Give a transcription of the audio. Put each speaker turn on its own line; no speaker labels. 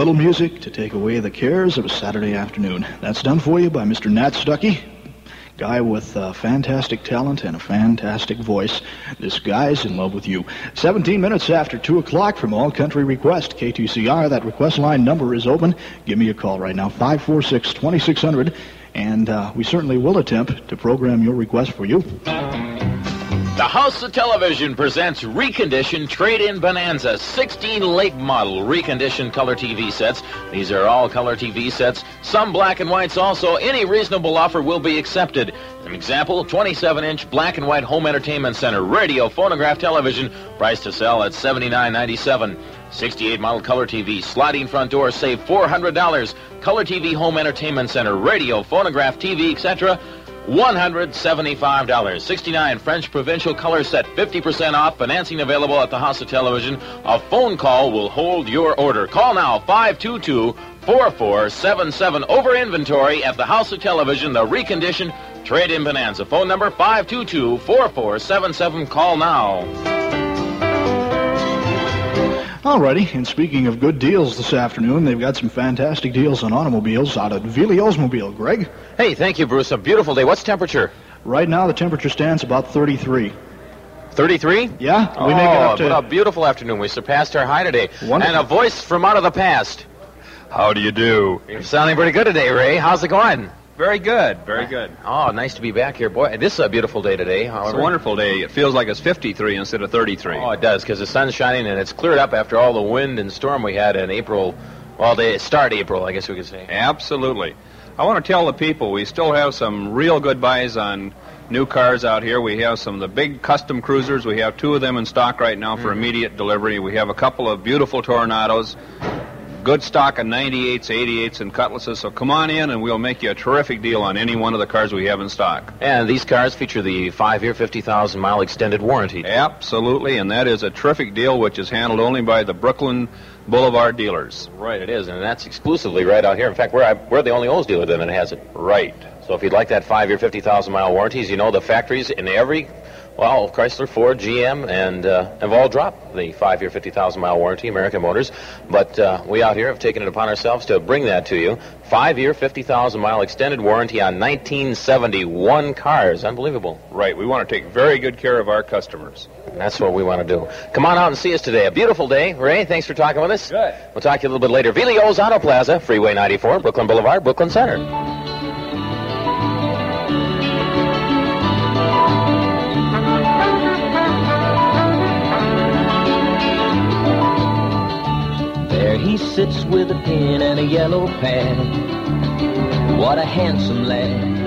little music to take away the cares of a Saturday afternoon. That's done for you by Mr. Nat Stuckey, guy with fantastic talent and a fantastic voice. This guy's in love with you. 17 minutes after 2 o'clock from All Country Request, KTCR. That request line number is open. Give me a call right now, 546-2600, and we certainly will attempt to program your request for you.
The House of Television presents Reconditioned Trade-In Bonanza, 16 late model reconditioned color TV sets. These are all color TV sets, some black and whites also. Any reasonable offer will be accepted. An example, 27-inch black and white home entertainment center, radio, phonograph, television, price to sell at $79.97. 68 model color TV, sliding front door, save $400. Color TV, home entertainment center, radio, phonograph, TV, etc., $175. 69 French provincial color set, 50% off. Financing available at the House of Television. A phone call will hold your order. Call now, 522-4477. Over inventory at the House of Television, the reconditioned Trade-In Bonanza. Phone number 522-4477. Call now.
Alrighty, and speaking of good deals this afternoon, they've got some fantastic deals on automobiles out at Veely Oldsmobile. Greg?
Hey, thank you, Bruce. A beautiful day. What's temperature?
Right now, the temperature stands about 33.
33?
Yeah, we make it up to...
What a beautiful afternoon. We surpassed our high today.
Wonderful.
And a voice from out of the past.
How do you do?
You're sounding pretty good today, Ray. How's it going?
Very good, very good.
Oh, nice to be back here. Boy, this is a beautiful day today,
It's
however.
a wonderful day. It feels like it's 53 instead of 33.
Oh, it does, because the sun's shining, and it's cleared up after all the wind and storm we had in April. Well, start April, I guess we could say.
Absolutely. I want to tell the people we still have some real good buys on new cars out here. We have some of the big custom cruisers. We have 2 of them in stock right now for immediate delivery. We have a couple of beautiful Tornados. Good stock of 98s, 88s, and Cutlasses. So come on in, and we'll make you a terrific deal on any one of the cars we have in stock.
And these cars feature the 5-year, 50,000-mile extended warranty.
Absolutely, and that is a terrific deal which is handled only by the Brooklyn Boulevard dealers.
Right, it is, and that's exclusively right out here. In fact, we're the only Olds dealer that has it.
Right.
So if you'd like that 5-year, 50,000-mile warranties, you know the factories in every... Well, Chrysler, Ford, GM, and have all dropped the 5-year, 50,000-mile warranty, American Motors. But we out here have taken it upon ourselves to bring that to you. 5-year, 50,000-mile extended warranty on 1971 cars. Unbelievable.
Right. We want to take very good care of our customers.
And that's what we want to do. Come on out and see us today. A beautiful day. Ray, thanks for talking with us.
Good.
We'll talk to you a little bit later. Veely Olds Auto Plaza, Freeway 94, Brooklyn Boulevard, Brooklyn Center.
He sits with a pen and a yellow pad. What a handsome lad.